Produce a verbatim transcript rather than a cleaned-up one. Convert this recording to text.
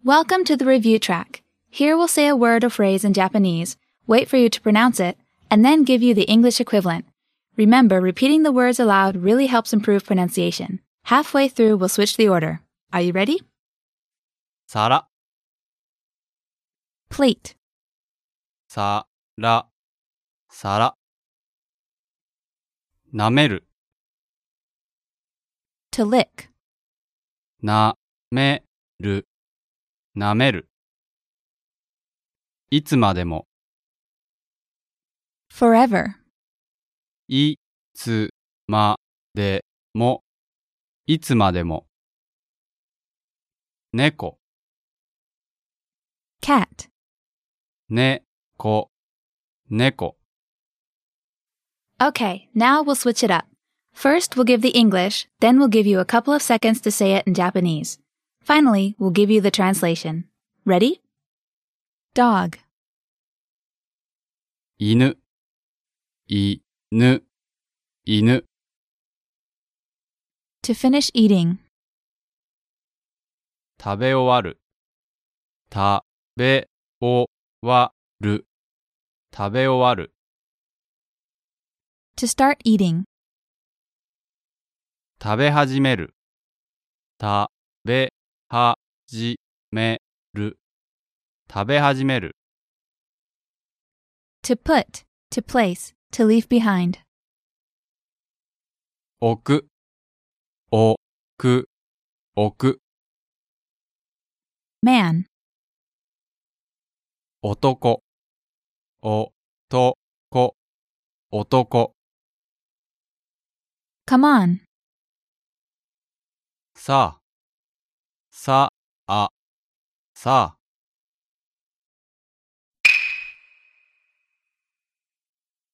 Welcome to the review track. Here we'll say a word or phrase in Japanese, wait for you to pronounce it, and then give you the English equivalent. Remember, repeating the words aloud really helps improve pronunciation. Halfway through, we'll switch the order. Are you ready? 皿 Plate, さら皿舐める to lick, なめる舐めるいつまでも forever, いつまでもいつまでも猫 cat, ねこ猫 Okay, now we'll switch it up. First, we'll give the English, then we'll give you a couple of seconds to say it in Japanese. Finally, we'll give you the translation. Ready? Dog, 犬犬犬 to finish eating, 食べ終わる食べ終わる食べ終わる to start eating, 食べ始める食べ始める食べ始める to put, to place, to leave behind, 置く置く置く man, 男男男 come on, さあさあさあ